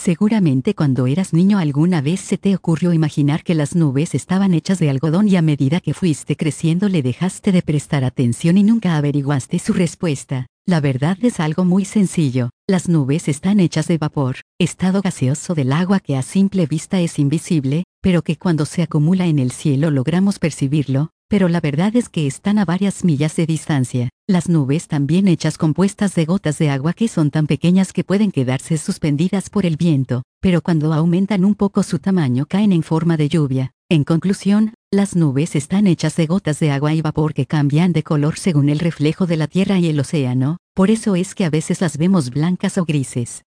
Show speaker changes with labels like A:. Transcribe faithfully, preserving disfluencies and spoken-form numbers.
A: Seguramente cuando eras niño alguna vez se te ocurrió imaginar que las nubes estaban hechas de algodón y a medida que fuiste creciendo le dejaste de prestar atención y nunca averiguaste su respuesta. La verdad es algo muy sencillo. Las nubes están hechas de vapor, estado gaseoso del agua que a simple vista es invisible, pero que cuando se acumula en el cielo logramos percibirlo, pero la verdad es que están a varias millas de distancia. Las nubes también hechas compuestas de gotas de agua que son tan pequeñas que pueden quedarse suspendidas por el viento, pero cuando aumentan un poco su tamaño caen en forma de lluvia. En conclusión, las nubes están hechas de gotas de agua y vapor que cambian de color según el reflejo de la tierra y el océano, por eso es que a veces las vemos blancas o grises.